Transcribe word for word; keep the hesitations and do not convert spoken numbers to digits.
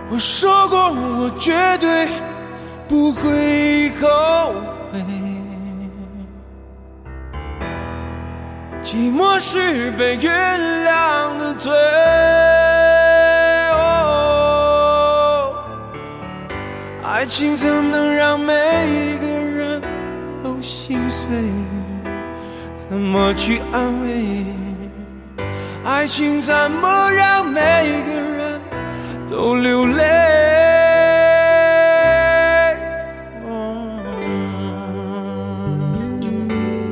我说过，我绝对不会后悔。寂寞是被原谅的罪。哦，爱情怎能让每个人都心碎？怎么去安慰？爱情怎么让每